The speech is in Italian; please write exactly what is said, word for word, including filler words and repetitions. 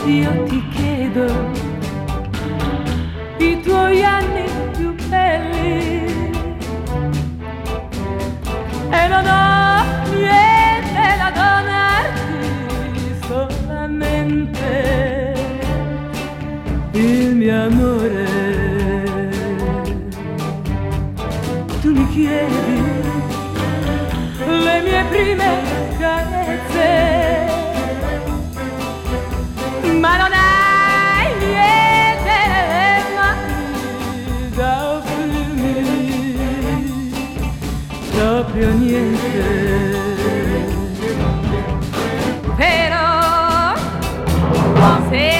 io ti chiedo i tuoi anni più belli e non ho niente da donarti, solamente il mio amore. Tu mi chiedi le mie prime carezze, ma non hai niente mai da offrirmi, proprio niente. Però se